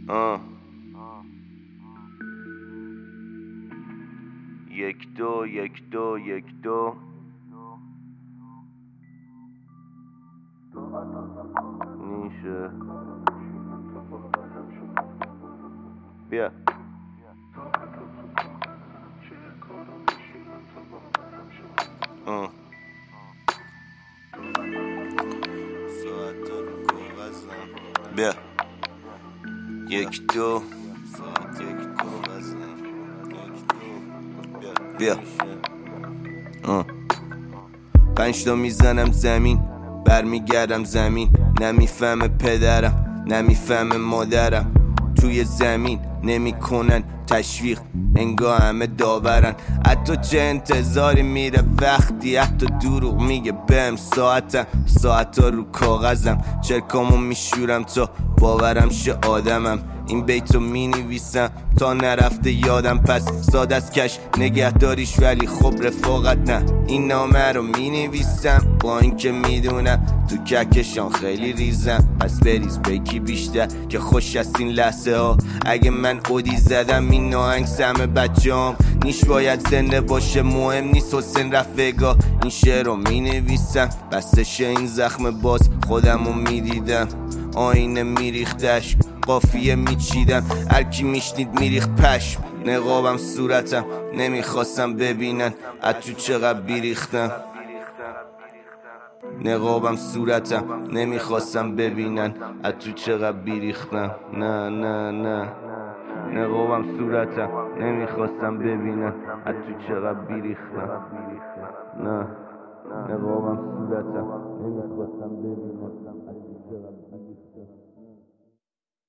یک دو یک دو یک دو نیشه بیا بیا یک دو بیا 5 تا میزنم زمین برمیگردم زمین نمیفهمه پدرم نمیفهمه مادرم توی زمین نمیکنن تشویق انگار همه داورن حتی چه انتظاری میره وقتی حتی دروغ میگه بهم ساعتا رو کاغذم چرکامو میشورم تا باورم شه آدمم این بیتو مینویسم تا نرفته یادم پس ساده از کش نگهداریش ولی خب رفاقت نه این نامه رو مینویسم با اینکه میدونم تو ککشان خیلی ریزم پس بریز بکی بیشتر که خوش است این لحظه ها اگه من اودی زدم این ناهنگ سم بچه‌ام نیش باید زنده باشه مهم نیست حسین رفیقا این شعر رو مینویسم بستش این زخم باز خودمو میدیدم آینه میریختش قافیه میچیدم هرکی میشنید میریخت پشم نقابم صورتم نمیخواستم ببینن اتو چقدر بیریختم نقابم صورتم نمیخواستم ببینن اتو چقدر بیریختم نه نقابم صورتم نمیخواستم ببینن اتو چقدر بیریختم نه نقابم صورتم نمیخواستم ببینن